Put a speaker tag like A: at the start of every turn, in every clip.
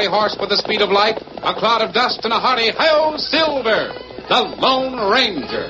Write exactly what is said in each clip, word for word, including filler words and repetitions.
A: fiery horse with the speed of light, a cloud of dust, and a hearty hi-yo, Silver, the Lone Ranger.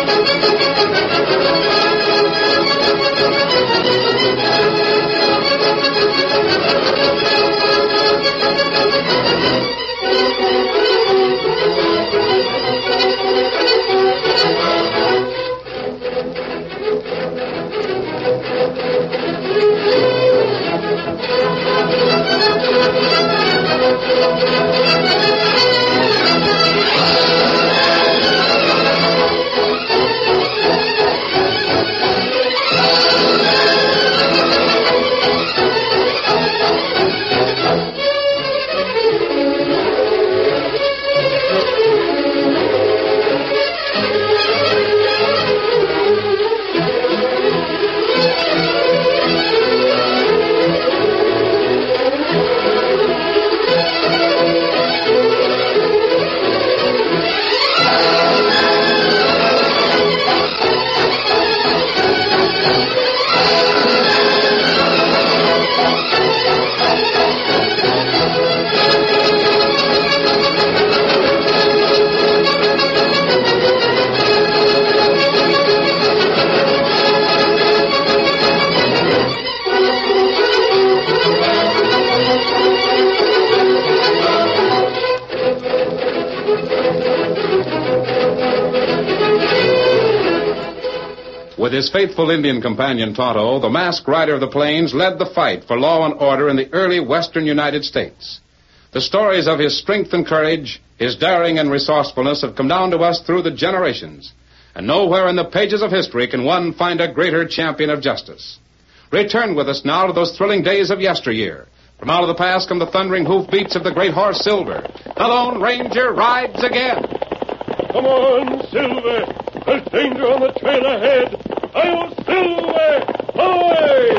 A: With his faithful Indian companion, Tonto, the masked rider of the plains led the fight for law and order in the early western United States. The stories of his strength and courage, his daring and resourcefulness have come down to us through the generations. And nowhere in the pages of history can one find a greater champion of justice. Return with us now to those thrilling days of yesteryear. From out of the past come the thundering hoofbeats of the great horse Silver. The Lone Ranger rides again.
B: Come on, Silver. There's danger on the trail ahead. Hi-yo, Silver! Away!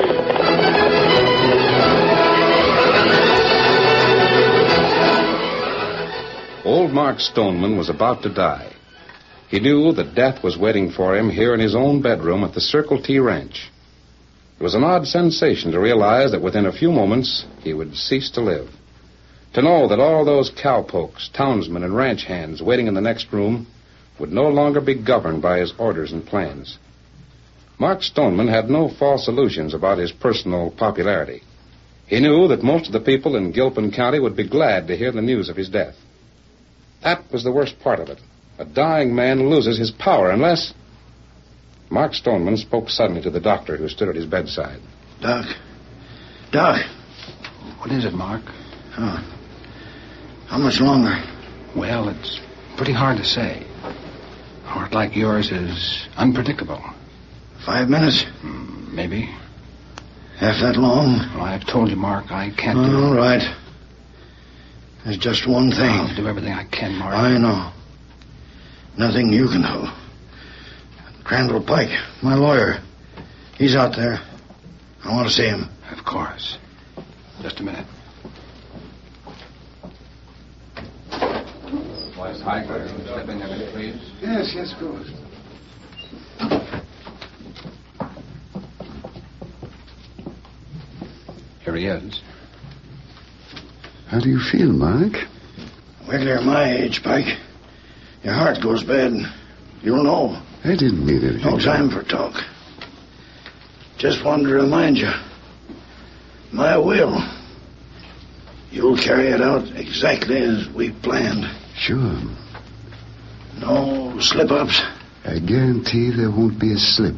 A: Old Mark Stoneman was about to die. He knew that death was waiting for him here in his own bedroom at the Circle T Ranch. It was an odd sensation to realize that within a few moments he would cease to live. To know that all those cowpokes, townsmen, and ranch hands waiting in the next room would no longer be governed by his orders and plans. Mark Stoneman had no false illusions about his personal popularity. He knew that most of the people in Gilpin County would be glad to hear the news of his death. That was the worst part of it. A dying man loses his power unless... Mark Stoneman spoke suddenly to the doctor who stood at his bedside.
C: Doc. Doc.
D: What is it, Mark?
C: Huh. How much longer?
D: Well, it's pretty hard to say. A heart like yours is unpredictable.
C: Five minutes?
D: Mm, maybe.
C: Half that long?
D: Well, I've told you, Mark, I can't
C: oh,
D: do it.
C: All right. There's just one thing.
D: I'll do everything I can, Mark.
C: I know. Nothing you can do. Crandall Pike, my lawyer. He's out there. I want to see him.
D: Of course. Just a minute.
A: Wise Hiker, step in a minute, please.
C: Yes, yes, go.
D: Here he is.
E: How do you feel, Mark?
C: Wait till you're my age, Pike. Your heart goes bad, and you'll know.
E: I didn't mean anything.
C: No time for talk. Just wanted to remind you. My will. You'll carry it out exactly as we planned.
E: Sure.
C: No slip-ups.
E: I guarantee there won't be a slip.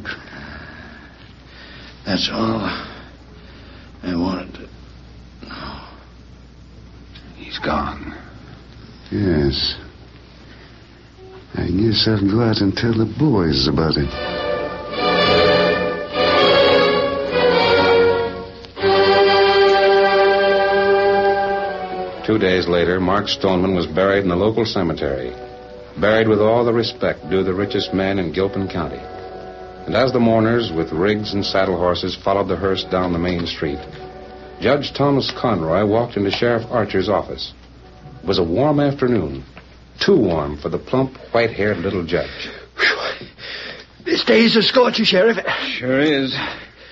C: That's all I wanted to... No.
D: He's gone.
E: Yes. I guess I'll go out and tell the boys about it.
A: Two days later, Mark Stoneman was buried in the local cemetery, buried with all the respect due the richest man in Gilpin County. And as the mourners, with rigs and saddle horses, followed the hearse down the main street, Judge Thomas Conroy walked into Sheriff Archer's office. It was a warm afternoon, too warm for the plump, white-haired little judge.
C: Whew. This day's a scorcher, Sheriff.
F: Sure is.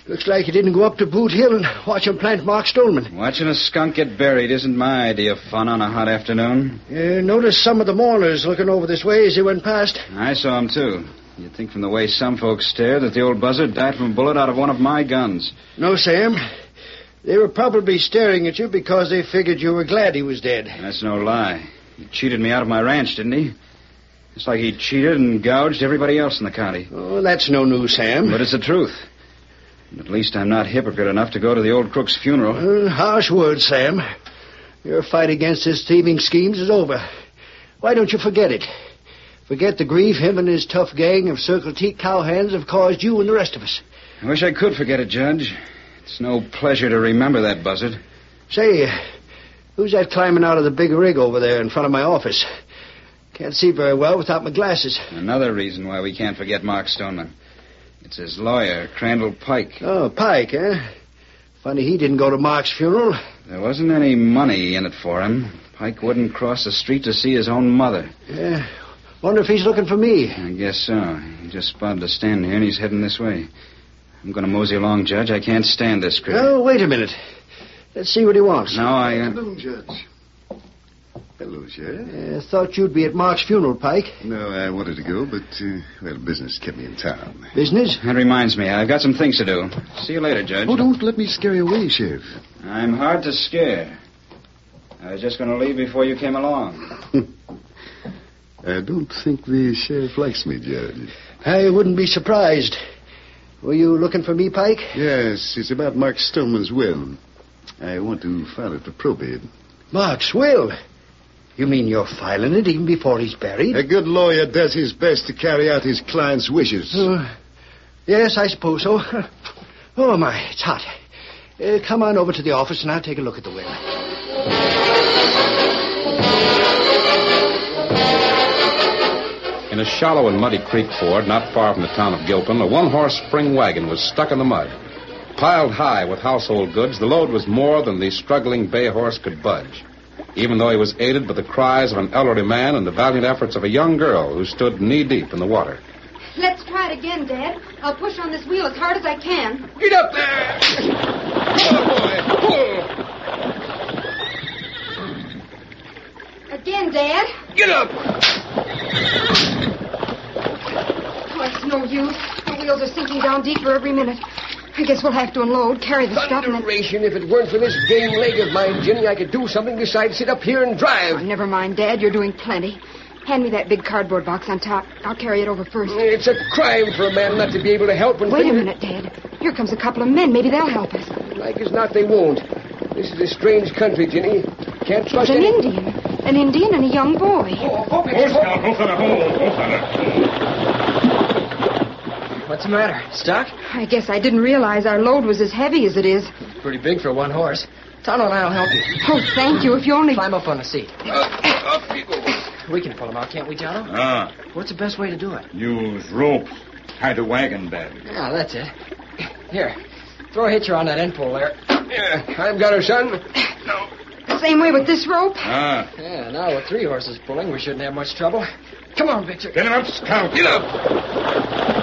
C: Looks like you didn't go up to Boot Hill and watch him plant Mark Stoneman.
D: Watching a skunk get buried isn't my idea of fun on a hot afternoon.
C: You noticed some of the mourners looking over this way as they went past?
D: I saw him, too. You'd think from the way some folks stare that the old buzzard died from a bullet out of one of my guns.
C: No, Sam. They were probably staring at you because they figured you were glad he was dead.
D: That's no lie. He cheated me out of my ranch, didn't he? It's like he cheated and gouged everybody else in the county.
C: Oh, that's no news, Sam.
D: But it's the truth. At least I'm not hypocrite enough to go to the old crook's funeral.
C: Uh, harsh words, Sam. Your fight against his thieving schemes is over. Why don't you forget it? Forget the grief him and his tough gang of Circle T cowhands have caused you and the rest of us.
D: I wish I could forget it, Judge. It's no pleasure to remember that buzzard.
C: Say, uh, who's that climbing out of the big rig over there in front of my office? Can't see very well without my glasses.
D: Another reason why we can't forget Mark Stoneman. It's his lawyer, Crandall Pike.
C: Oh, Pike, eh? Funny he didn't go to Mark's funeral.
D: There wasn't any money in it for him. Pike wouldn't cross the street to see his own mother.
C: Yeah. Wonder if he's looking for me.
D: I guess so. He just spotted us standing here, and he's heading this way. I'm going to mosey along, Judge. I can't stand this critter.
C: Oh, wait a minute. Let's see what he wants.
D: No, I... Uh...
E: Hello, Judge. Hello, Sheriff.
C: Uh, thought you'd be at Mark's funeral, Pike.
E: No, I wanted to go, but, uh, well, business kept me in town.
C: Business?
D: That reminds me. I've got some things to do. See you later, Judge.
E: Oh, don't let me scare you away, Sheriff.
D: I'm hard to scare. I was just going to leave before you came along.
E: I don't think the sheriff likes me, Judge.
C: I wouldn't be surprised. Were you looking for me, Pike?
E: Yes, it's about Mark Stoneman's will. I want to file it for probate.
C: Mark's will? You mean you're filing it even before he's buried?
E: A good lawyer does his best to carry out his client's wishes.
C: Uh, yes, I suppose so. Oh, my, it's hot. Uh, come on over to the office and I'll take a look at the will.
A: In a shallow and muddy creek ford not far from the town of Gilpin, a one-horse spring wagon was stuck in the mud. Piled high with household goods, the load was more than the struggling bay horse could budge, even though he was aided by the cries of an elderly man and the valiant efforts of a young girl who stood knee-deep in the water.
F: Let's try it again, Dad. I'll push on this wheel as hard as I can.
B: Get up there! Pull, boy, pull!
F: Again, Dad.
B: Get up!
F: Oh, it's no use. The wheels are sinking down deeper every minute. I guess we'll have to unload, carry the stuff, and then...
G: Thunderation, if it weren't for this game leg of mine, Jenny, I could do something besides sit up here and drive.
F: Oh, never mind, Dad. You're doing plenty. Hand me that big cardboard box on top. I'll carry it over first.
G: It's a crime for a man not to be able to help when...
F: Wait
G: things...
F: a minute, Dad. Here comes a couple of men. Maybe they'll help us.
G: Like as not, they won't. This is a strange country, Jenny. Can't trust
F: An
G: any...
F: Indian. An Indian and a young boy.
G: Oh, oh,
B: Hold, Scout. Hold, fella. Hold, hold, fella.
H: What's the matter? Stuck?
F: I guess I didn't realize our load was as heavy as it is.
H: Pretty big for one horse. Tonto and I'll help you.
F: Oh, thank you. If you only...
H: Climb up on the seat.
B: Uh, up you go.
H: We can pull him out, can't we, Tonto?
B: Ah.
H: What's the best way to do it?
B: Use ropes. Tie the wagon bed.
H: Yeah, that's it. Here, throw a hitcher on that end pole there.
G: Yeah, I've got her, son.
B: No.
F: The same way with this rope.
B: Ah.
H: Yeah, now with three horses pulling, we shouldn't have much trouble. Come on, Victor.
B: Get him up, Scout. Get up.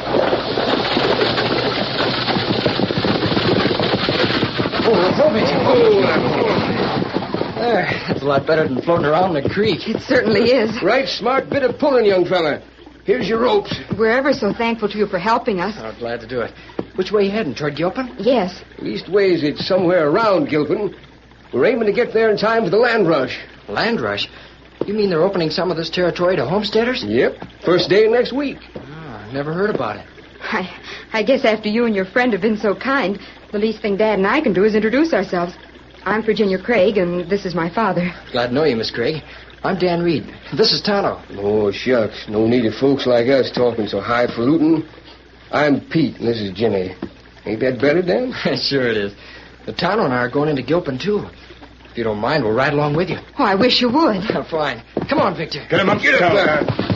H: Oh, hold me. Oh, there. That's a lot better than floating around the creek.
F: It certainly is.
G: Right smart bit of pulling, young fella. Here's your ropes.
F: We're ever so thankful to you for helping us.
H: Oh, glad to do it. Which way you heading? Toward Gilpin?
F: Yes.
G: Leastways, it's somewhere around Gilpin. We're aiming to get there in time for the land rush.
H: Land rush? You mean they're opening some of this territory to homesteaders?
G: Yep. First day next week.
H: Oh, never heard about it.
F: I, I guess after you and your friend have been so kind, the least thing Dad and I can do is introduce ourselves. I'm Virginia Craig, and this is my father.
H: Glad to know you, Miss Craig. I'm Dan Reed. This is Tonto.
G: Oh, shucks. No need of folks like us talking so highfalutin. I'm Pete, and this is Jimmy. Ain't that better, Dan?
H: Sure it is. The Tonto and I are going into Gilpin, too. If you don't mind, we'll ride along with you.
F: Oh, I wish you would.
H: Fine. Come on, Victor.
B: Get him up,
G: Get up there.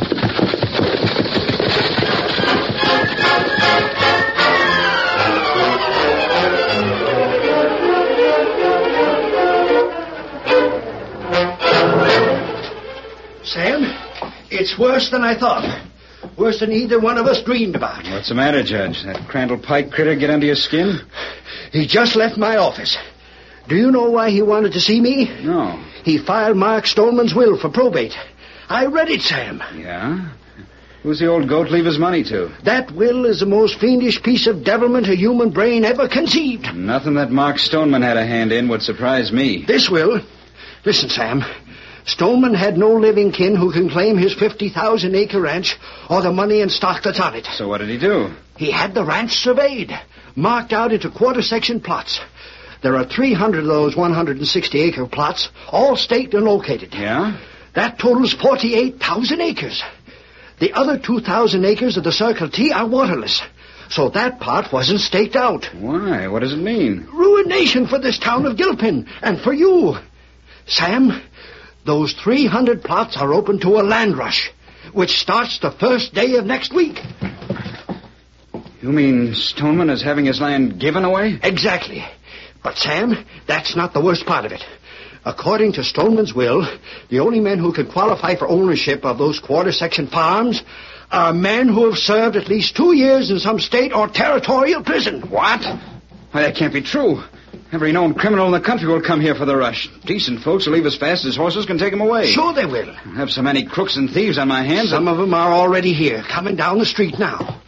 C: Sam, it's worse than I thought. Worse than either one of us dreamed about.
D: What's the matter, Judge? That Crandall Pike critter get under your skin?
C: He just left my office. Do you know why he wanted to see me?
D: No.
C: He filed Mark Stoneman's will for probate. I read it, Sam.
D: Yeah? Who's the old goat leave his money to?
C: That will is the most fiendish piece of devilment a human brain ever conceived.
D: Nothing that Mark Stoneman had a hand in would surprise me.
C: This will... Listen, Sam. Stoneman had no living kin who can claim his fifty thousand acre ranch or the money and stock that's on it.
D: So what did he do?
C: He had the ranch surveyed, marked out into quarter-section plots. There are three hundred of those one hundred sixty acre plots, all staked and located.
D: Yeah?
C: That totals forty-eight thousand acres. The other two thousand acres of the Circle T are waterless. So that part wasn't staked out.
D: Why? What does it mean?
C: Ruination for this town of Gilpin and for you. Sam, those three hundred plots are open to a land rush, which starts the first day of next week.
D: You mean Stoneman is having his land given away?
C: Exactly. But, Sam, that's not the worst part of it. According to Stoneman's will, the only men who can qualify for ownership of those quarter-section farms are men who have served at least two years in some state or territorial prison.
D: What? Why, that can't be true. Every known criminal in the country will come here for the rush. Decent folks will leave as fast as horses can take them away.
C: Sure they will.
D: I have so many crooks and thieves on my hands.
C: Some
D: that...
C: of them are already here, coming down the street now.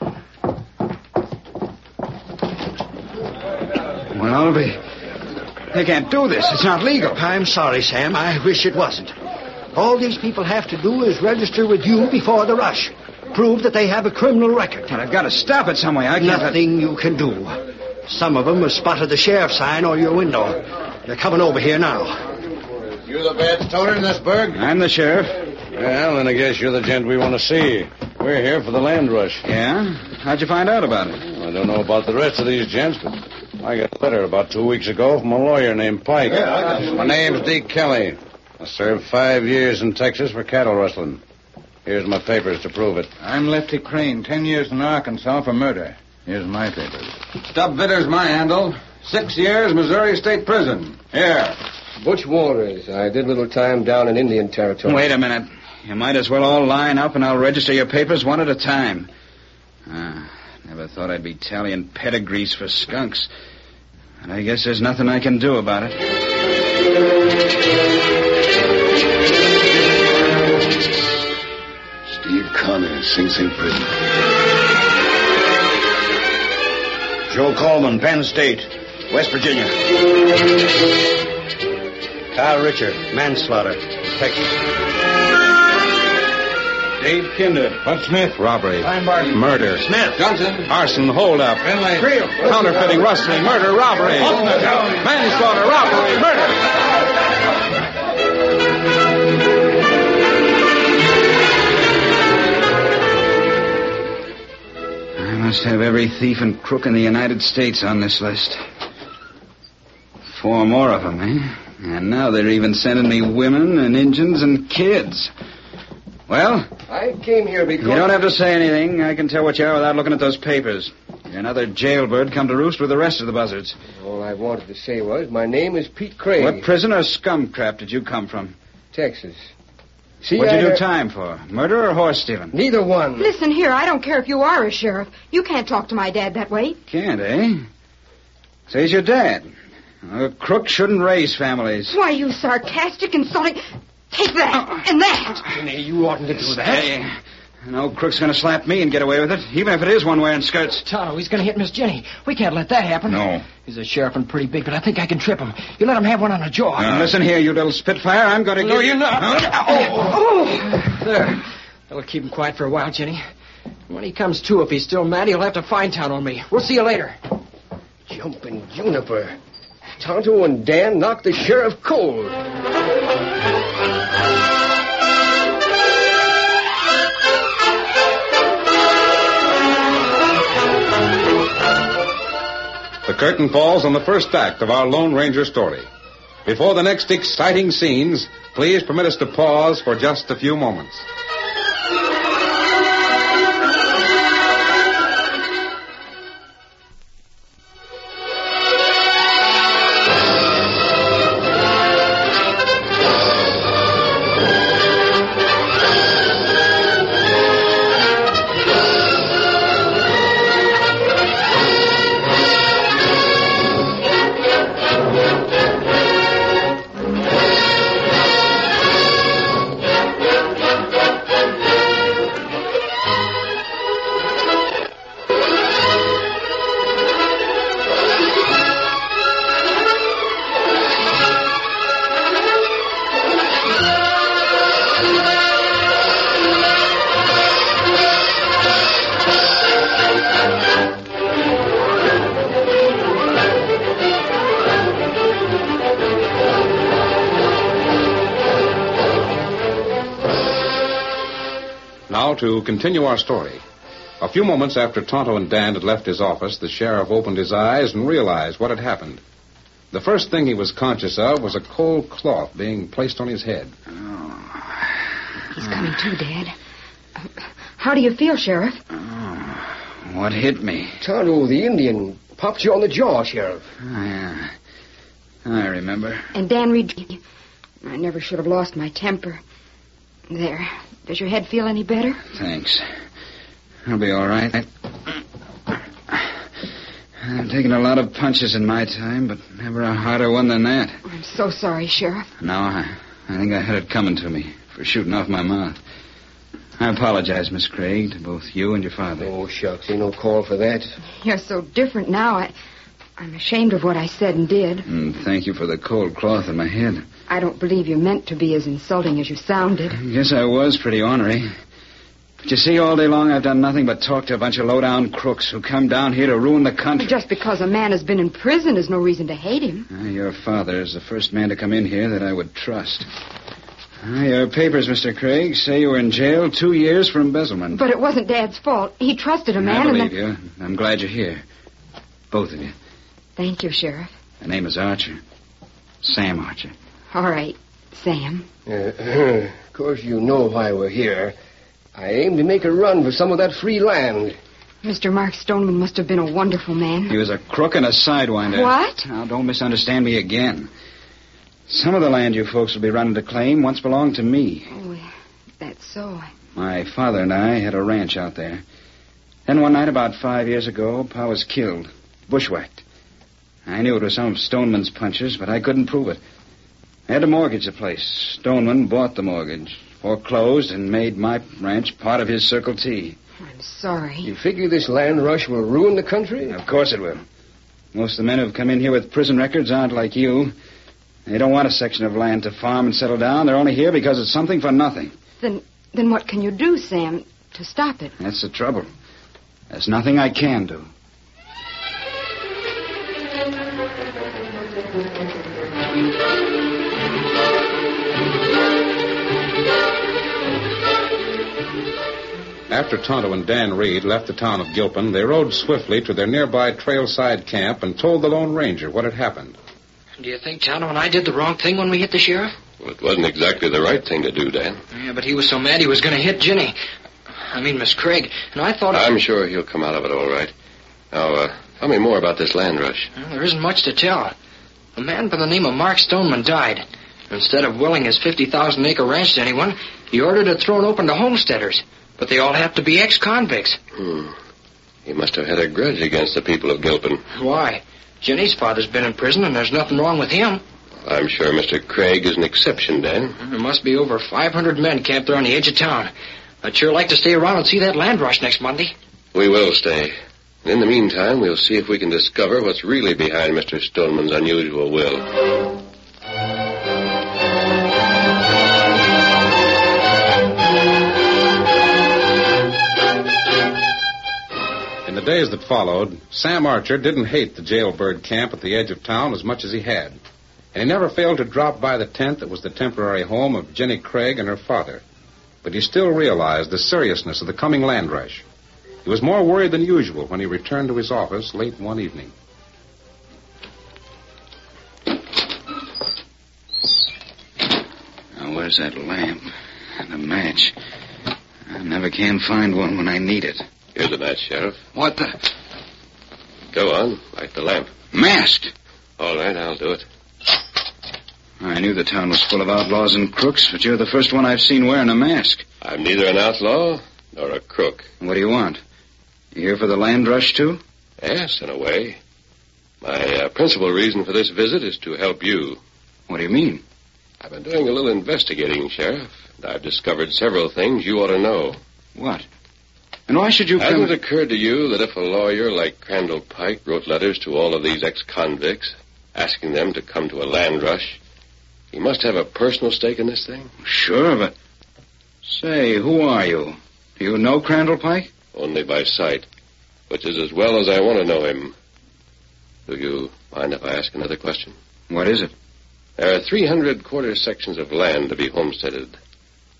D: Well, I'll be... They can't do this. It's not legal.
C: I'm sorry, Sam. I wish it wasn't. All these people have to do is register with you before the rush. Prove that they have a criminal record.
D: But I've got to stop it some way. I can't...
C: Nothing you can do. Some of them have spotted the sheriff's sign or your window. They're coming over here now.
I: You the bad stoner in this burg?
D: I'm the sheriff.
I: Well, then I guess you're the gent we want to see. We're here for the land rush.
D: Yeah? How'd you find out about it?
I: I don't know about the rest of these gents, but I got a letter about two weeks ago from a lawyer named Pike.
G: Yeah, I got you.
I: My name's Deke Kelly. I served five years in Texas for cattle rustling. Here's my papers to prove it.
J: I'm Lefty Crane, ten years in Arkansas for murder. Here's my papers.
K: Stub Vitter's my handle. Six years, Missouri State Prison. Here.
G: Butch Walters. I did a little time down in Indian Territory.
D: Wait a minute. You might as well all line up and I'll register your papers one at a time. Ah, never thought I'd be tallying pedigrees for skunks. But I guess there's nothing I can do about it.
E: Steve Connor, Sing Sing Prison.
C: Joe Coleman, Penn State, West Virginia. Kyle Richard, manslaughter, Texas.
J: Dave Kinder.
K: Bud Smith.
A: Robbery.
J: Feinberg.
A: Murder.
K: Smith. Johnson.
A: Arson, holdup.
K: Finley.
J: Creel.
A: Counterfeiting, rustling, murder, robbery. Manslaughter, robbery, murder.
D: I must have every thief and crook in the United States on this list. Four more of them, eh? And now they're even sending me women and Injuns and kids. Well?
G: I came here because...
D: You don't have to say anything. I can tell what you are without looking at those papers. You're another jailbird come to roost with the rest of the buzzards.
G: All I wanted to say was, my name is Pete Craig.
D: What prison or scum crap did you come from?
G: Texas. See,
D: What'd you
G: I,
D: do
G: uh,
D: time for? Murder or horse stealing?
G: Neither one.
F: Listen here, I don't care if you are a sheriff. You can't talk to my dad that way.
D: Can't, eh? Say he's your dad. A crook shouldn't raise families.
F: Why, you sarcastic, insulting... Take that, and that.
G: Jenny, you oughtn't to do that.
D: Hey, no crook's going to slap me and get away with it, even if it is one wearing skirts.
H: Tonto, he's going to hit Miss Jenny. We can't let that happen.
D: No.
H: He's a sheriff and pretty big, but I think I can trip him. You let him have one on the jaw.
D: Now, listen here, you little spitfire. I'm going to
H: No,
D: give...
H: you're not.
D: Huh?
H: Oh, oh. There. That'll keep him quiet for a while, Jenny. When he comes to, if he's still mad, he'll have to find town on me. We'll see you later.
G: Jumping juniper. Tonto and Dan knocked the sheriff cold.
A: The curtain falls on the first act of our Lone Ranger story. Before the next exciting scenes, please permit us to pause for just a few moments. now to continue our story. A few moments after Tonto and Dan had left his office, the sheriff opened his eyes and realized what had happened. The first thing he was conscious of was a cold cloth being placed on his head.
D: Oh.
F: He's coming to, Dad. Uh, how do you feel, Sheriff?
D: Oh. What hit me?
G: Tonto, the Indian, popped you on the jaw, Sheriff.
D: Oh, yeah. I remember.
F: And Dan Reed, I never should have lost my temper. There. Does your head feel any better?
D: Thanks. I'll be all right. I've taken a lot of punches in my time, but never a harder one than that.
F: I'm so sorry, Sheriff.
D: No, I, I think I had it coming to me for shooting off my mouth. I apologize, Miss Craig, to both you and your father.
G: Oh, shucks, ain't no call for that.
F: You're so different now. I, I'm ashamed of what I said and did.
D: And thank you for the cold cloth in my head.
F: I don't believe you meant to be as insulting as you sounded.
D: I guess I was pretty ornery. But you see, all day long I've done nothing but talk to a bunch of low-down crooks who come down here to ruin the country.
F: Just because a man has been in prison is no reason to hate him.
D: Uh, your father is the first man to come in here that I would trust. Uh, your papers, Mister Craig, say you were in jail two years for embezzlement.
F: But it wasn't Dad's fault. He trusted a man.
D: I believe
F: and
D: you. I'm glad you're here. Both of you.
F: Thank you, Sheriff.
D: The name is Archer. Sam Archer.
F: All right, Sam.
G: Uh, of course, you know why we're here. I aim to make a run for some of that free land.
F: Mister Mark Stoneman must have been a wonderful man.
D: He was a crook and a sidewinder.
F: What?
D: Now, don't misunderstand me again. Some of the land you folks will be running to claim once belonged to me.
F: Oh, that's so.
D: My father and I had a ranch out there. Then one night about five years ago, Pa was killed, bushwhacked. I knew it was some of Stoneman's punches, but I couldn't prove it. I had to mortgage the place. Stoneman bought the mortgage, foreclosed, and made my ranch part of his Circle T.
F: I'm sorry.
G: You figure this land rush will ruin the country?
D: Of course it will. Most of the men who've come in here with prison records aren't like you. They don't want a section of land to farm and settle down. They're only here because it's something for nothing.
F: Then, then what can you do, Sam, to stop it?
D: That's the trouble. There's nothing I can do.
A: After Tonto and Dan Reed left the town of Gilpin, they rode swiftly to their nearby trailside camp and told the Lone Ranger what had happened.
H: Do you think Tonto and I did the wrong thing when we hit the sheriff?
L: Well, it wasn't exactly the right thing to do, Dan.
H: Yeah, but he was so mad he was going to hit Ginny. I mean, Miss Craig. And I thought...
L: I'm sure he'll come out of it all right. Now, uh, tell me more about this land rush.
H: Well, there isn't much to tell. A man by the name of Mark Stoneman died. Instead of willing his fifty thousand acre ranch to anyone, he ordered it thrown open to homesteaders. But they all have to be ex-convicts.
L: Hmm. He must have had a grudge against the people of Gilpin.
H: Why? Ginny's father's been in prison, and there's nothing wrong with him.
L: I'm sure Mister Craig is an exception, Dan.
H: There must be over five hundred men camped there on the edge of town. I'd sure like to stay around and see that land rush next Monday.
L: We will stay. And in the meantime, we'll see if we can discover what's really behind Mister Stoneman's unusual will.
A: In the days that followed, Sam Archer didn't hate the jailbird camp at the edge of town as much as he had. And he never failed to drop by the tent that was the temporary home of Jenny Craig and her father. But he still realized the seriousness of the coming land rush. He was more worried than usual when he returned to his office late one evening.
D: Now, where's that lamp and a match? I never can find one when I need it.
L: Here's a match, Sheriff.
D: What the?
L: Go on, light the lamp.
D: Masked.
L: All right, I'll do it.
D: I knew the town was full of outlaws and crooks, but you're the first one I've seen wearing a mask.
L: I'm neither an outlaw nor a crook.
D: What do you want? You here for the land rush, too?
L: Yes, in a way. My uh, principal reason for this visit is to help you.
D: What do you mean?
L: I've been doing a little investigating, Sheriff, and I've discovered several things you ought to know.
D: What? And why should you come...
L: Hasn't it occurred to you that if a lawyer like Crandall Pike wrote letters to all of these ex-convicts, asking them to come to a land rush, he must have a personal stake in this thing?
D: Sure, but... Say, who are you? Do you know Crandall Pike?
L: Only by sight, which is as well as I want to know him. Do you mind if I ask another question?
D: What is it?
L: There are three hundred quarter sections of land to be homesteaded.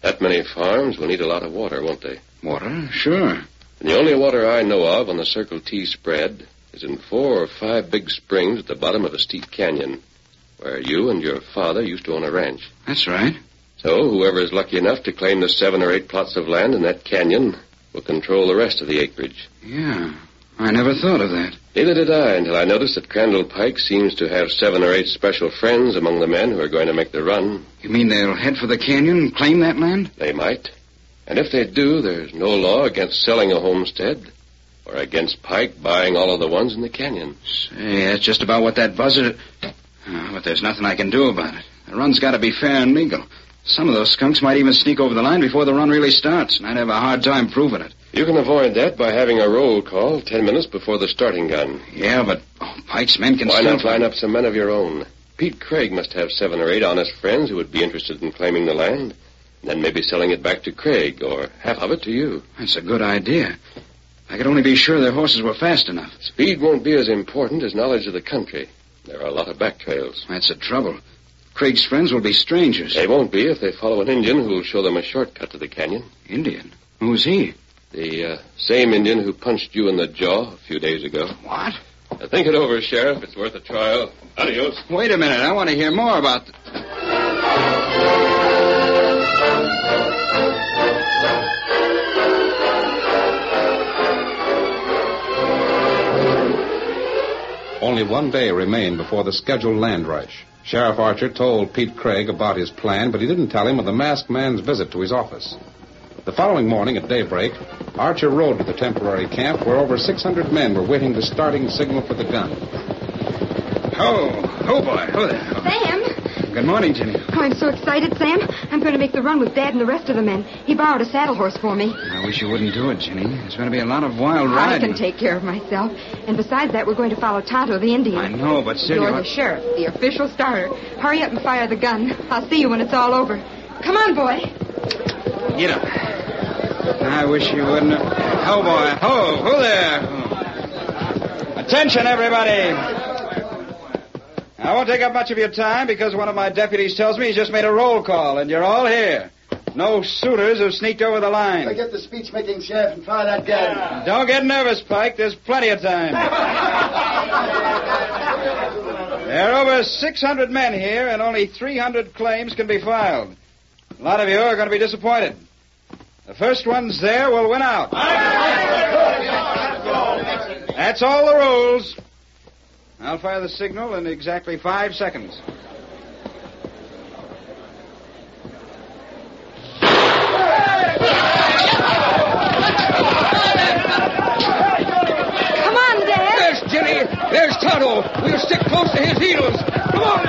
L: That many farms will need a lot of water, won't they?
D: Water? Sure.
L: And the only water I know of on the Circle T spread is in four or five big springs at the bottom of a steep canyon, where you and your father used to own a ranch.
D: That's right.
L: So whoever is lucky enough to claim the seven or eight plots of land in that canyon will control the rest of the acreage.
D: Yeah, I never thought of that.
L: Neither did I until I noticed that Crandall Pike seems to have seven or eight special friends among the men who are going to make the run.
D: You mean they'll head for the canyon and claim that land?
L: They might. And if they do, there's no law against selling a homestead or against Pike buying all of the ones in the canyon.
D: Say, that's just about what that buzzard... Oh, but there's nothing I can do about it. The run's got to be fair and legal. Some of those skunks might even sneak over the line before the run really starts, and I'd have a hard time proving it.
L: You can avoid that by having a roll call ten minutes before the starting gun.
D: Yeah, but oh, Pike's men can
L: Why
D: still...
L: not line up some men of your own? Pete Craig must have seven or eight honest friends who would be interested in claiming the land, and then maybe selling it back to Craig, or half of it to you.
D: That's a good idea. I could only be sure their horses were fast enough.
L: Speed won't be as important as knowledge of the country. There are a lot of back trails.
D: That's the trouble. Craig's friends will be strangers.
L: They won't be if they follow an Indian who'll show them a shortcut to the canyon.
D: Indian? Who's he?
L: The uh, same Indian who punched you in the jaw a few days ago.
D: What?
L: Now, think it over, Sheriff. It's worth a trial. Adios.
D: Wait a minute. I want to hear more about... The...
A: Only one day remained before the scheduled land rush. Sheriff Archer told Pete Craig about his plan, but he didn't tell him of the masked man's visit to his office. The following morning at daybreak, Archer rode to the temporary camp where over six hundred men were waiting the starting signal for the gun.
D: Oh, oh, boy. Oh, there.
F: Sam!
D: Good morning, Jenny.
F: Oh, I'm so excited, Sam. I'm going to make the run with Dad and the rest of the men. He borrowed a saddle horse for me.
D: I wish you wouldn't do it, Jenny. There's going to be a lot of wild
F: I
D: riding.
F: can take care of myself. And besides that, we're going to follow Tonto, the Indian.
D: I know, but still...
F: You're the sheriff, the official starter. Hurry up and fire the gun. I'll see you when it's all over. Come on, boy.
D: Get up. I wish you wouldn't... Oh, boy. Oh, who there? Attention, everybody. I won't take up much of your time because one of my deputies tells me he's just made a roll call, and you're all here. No suitors have sneaked over the line.
C: Forget the speech-making, Sheriff, and fire that gun.
D: Don't get nervous, Pike. There's plenty of time. There are over six hundred men here, and only three hundred claims can be filed. A lot of you are going to be disappointed. The first ones there will win out. That's all the rules. I'll fire the signal in exactly five seconds.
F: Come on, Dad.
G: There's Jenny. There's Tonto. We'll stick close to his heels. Come on.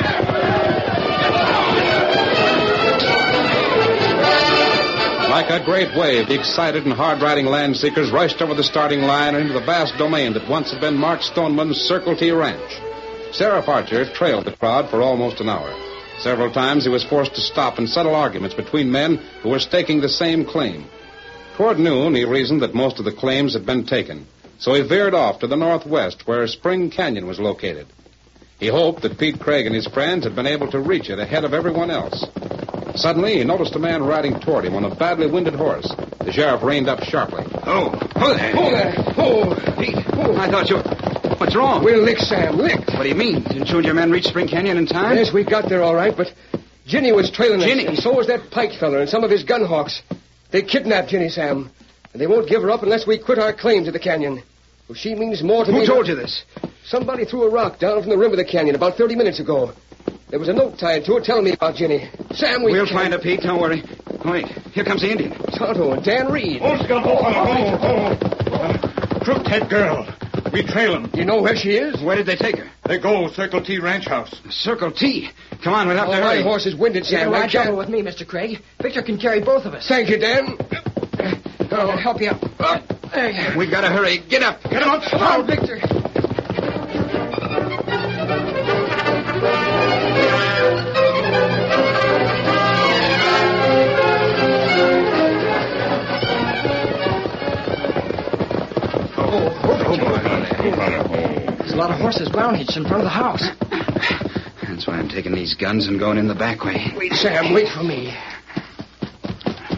A: Like a great wave, the excited and hard-riding land seekers rushed over the starting line and into the vast domain that once had been Mark Stoneman's Circle T Ranch. Sheriff Archer trailed the crowd for almost an hour. Several times he was forced to stop and settle arguments between men who were staking the same claim. Toward noon, he reasoned that most of the claims had been taken, so he veered off to the northwest where Spring Canyon was located. He hoped that Pete Craig and his friends had been able to reach it ahead of everyone else. Suddenly, he noticed a man riding toward him on a badly winded horse. The sheriff reined up sharply.
D: Oh, oh there.
G: Oh, there. Oh,
D: Pete. Oh, I thought you... What's wrong?
G: We're licked, Sam, licked.
D: What do you mean? Didn't you and your men reach Spring Canyon in time?
G: Yes, we got there all right, but Ginny was trailing us.
D: Ginny?
G: And so was that Pike feller and some of his gun hawks. They kidnapped Ginny, Sam. And they won't give her up unless we quit our claim to the canyon. Well, she means more to
D: Who
G: me...
D: Who told you this?
G: Somebody threw a rock down from the rim of the canyon about thirty minutes ago. There was a note tied to it telling me about Ginny. Sam, we...
D: We'll
G: can...
D: find her, Pete. Don't worry. Wait. Here comes the Indian.
G: Tonto and Dan Reed.
B: Oh, Scott, oh, oh, oh. Uh, Crooked girl. We trail him.
G: You know where she is?
D: Where did they take her?
B: They go Circle T Ranch House.
D: Circle T? Come on, we'll have
G: oh,
D: to hurry.
G: My horse is winded, Sam.
H: You can ride
G: can't...
H: double with me, Mister Craig. Victor can carry both of us.
G: Thank you, Dan.
H: I'll uh, help you up. Uh, there you
D: We've got to hurry. Get up.
B: Get him up.
H: Come on, Victor. There's a lot of horses ground hitched in front of the house.
D: That's why I'm taking these guns and going in the back way.
G: Wait, Sam, wait for me.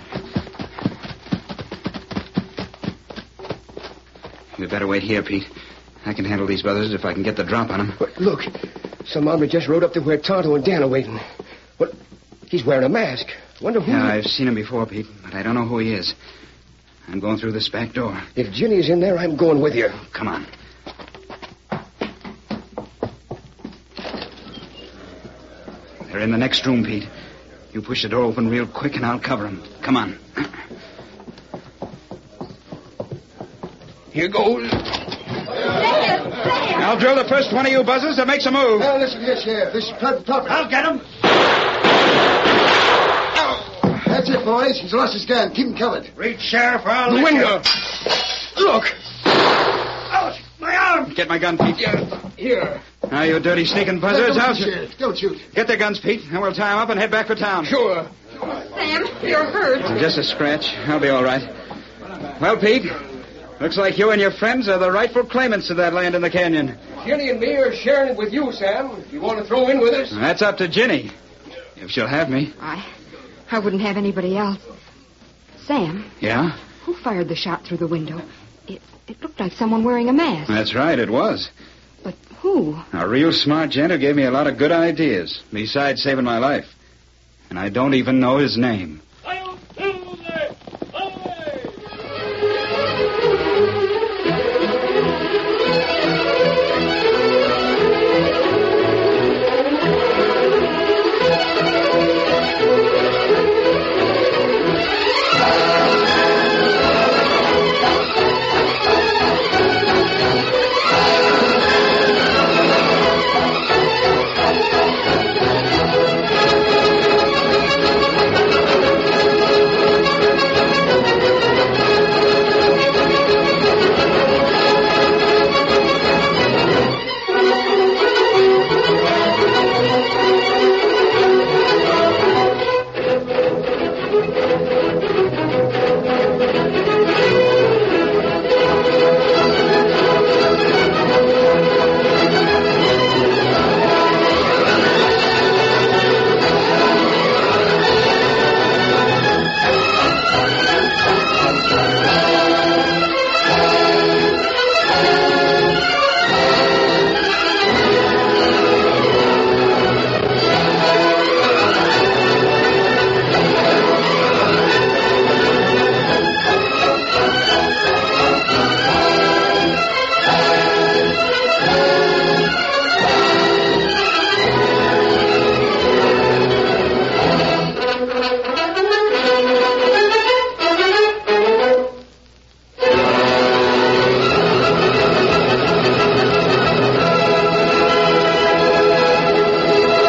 D: We'd better wait here, Pete. I can handle these buzzards if I can get the drop on them.
G: But look, some hombre just rode up to where Tonto and Dan are waiting. What? He's wearing a mask. Wonder who...
D: Yeah,
G: he...
D: I've seen him before, Pete, but I don't know who he is. I'm going through this back door.
G: If Ginny's in there, I'm going with you.
D: Come on. They're in the next room, Pete. You push the door open real quick and I'll cover them. Come on.
G: Here goes.
D: I'll drill the first one of you buzzers that makes a move.
C: Now, listen here, Sheriff. This is private property.
D: I'll get him.
C: That's it, boys. He's lost his gun. Keep him covered.
K: Reach, Sheriff, or I'll
G: The
K: let
G: window.
K: you-
G: Look.
K: Ouch! My arm!
D: Get my gun, Pete.
G: Yeah, here.
D: Now, you dirty sneaking buzzards.
C: Don't
D: I'll
C: shoot, Sheriff. Don't shoot.
D: Get their guns, Pete, and we'll tie them up and head back for town.
G: Sure.
F: Sam, you're hurt.
D: Just a scratch. I'll be all right. Well, Pete, looks like you and your friends are the rightful claimants to that land in the canyon.
G: Ginny and me are sharing it with you, Sam. If you want to throw in with us.
D: That's up to Ginny, if she'll have me.
F: I... I wouldn't have anybody else. Sam,
D: Yeah?
F: who fired the shot through the window? It, it looked like someone wearing a mask.
D: That's right, it was.
F: But who?
D: A real smart gent who gave me a lot of good ideas, besides saving my life. And I don't even know his name.
B: I'll Silver! Away!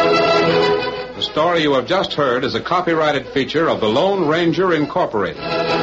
A: The story you have just heard is a copyrighted feature of the Lone Ranger Incorporated.